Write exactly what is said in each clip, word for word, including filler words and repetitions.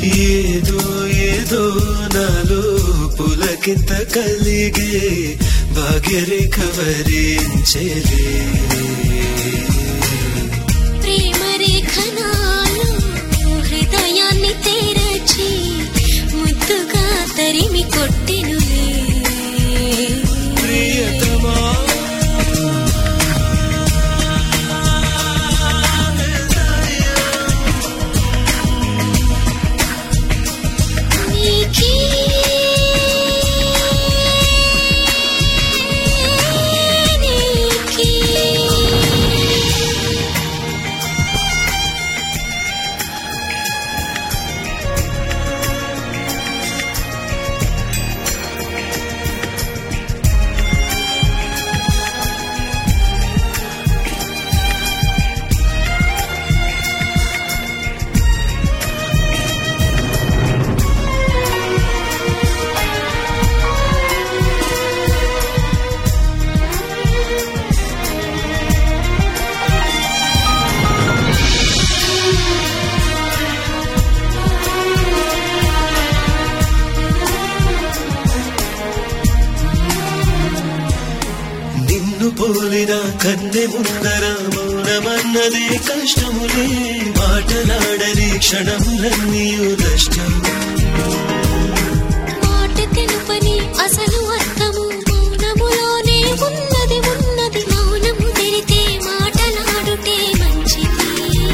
ఏదో ఏదో నాలో పులకింత కలిగే భాగ్యరేఖ వరించెలే ప్రేమ రేఖ నాలో హృదయాన్ని తెరచి ముద్దుగా తరిమి కొట్టెనులే ప్రియతమా పోలిన కన్నె ముందర మౌనమన్నదే కష్టములే మాటలాడని క్షణములన్నీయు నష్టం మాట తెలుపని అసలు అర్థము మౌనములోనే ఉన్నది ఉన్నది మౌనము తెరితే మాటలాడుటే మంచిది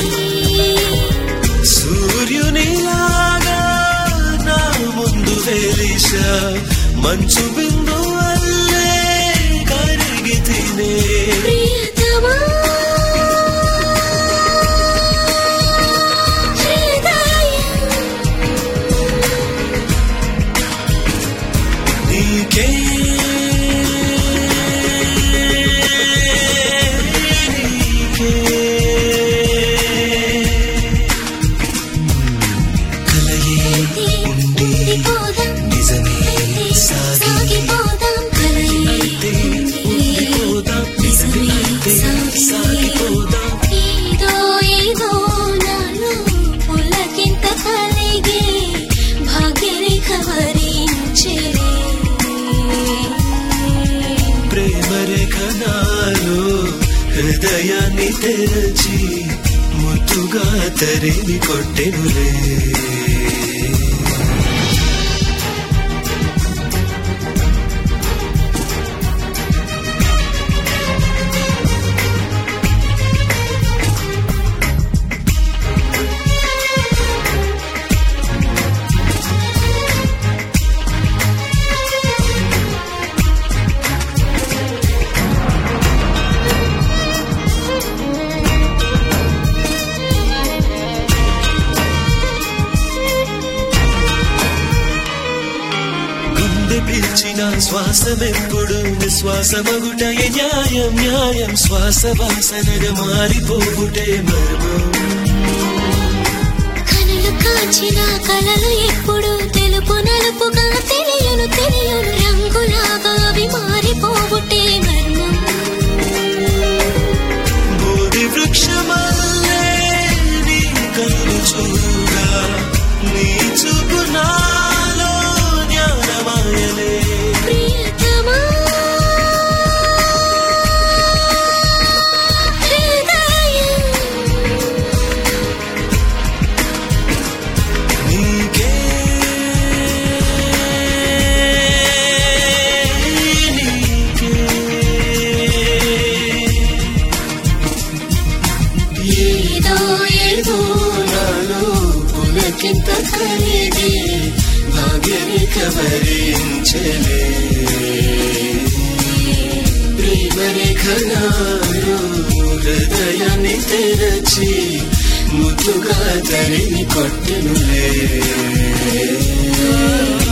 సూర్యునిలాగా నా ముందు వెలిసా మంచు బిందు అల్లే కరిగితినే ప్రియతమా నీకే నీకే కలయే ఉండి నిజమే సాగిపోదాం కలయే ఉండిపోదాం నిజమే సాగిపోదాం ఏదో ఏదో నాలో పులకింత కలిగే భాగ్యరేఖ వరించెలే ప్రేమ రేఖ నాలో హృదయాన్ని తెరచి ముద్దుగా తరిమి కొట్టెనులే పిలిచిన శ్వాసమెప్పుడు నిశ్వాసమగుటయే న్యాయం న్యాయం శ్వాస వాసనగా మారిపోగుటే మర్మం కనులు కాచిన కలలు ఎప్పుడు తెలుపు నలుపుగా తెలియను తెలియను రంగులాగా అవి మారిపోవుటే మర్మం బోధి వృక్షమల్లే నీ కళ్ళు చూడా నీ చూపు నాలో జ్ఞానమాయలే ప్రియతమా హృదయం నీకే నీకే ఏదో ఏదో నాలో పులకింత కలిగే భాగ్యరేఖ వరించెలే ప్రేమ రేఖ నాలో హృదయాన్ని తెరచి ముద్దుగా తరిమి కొట్టెనులే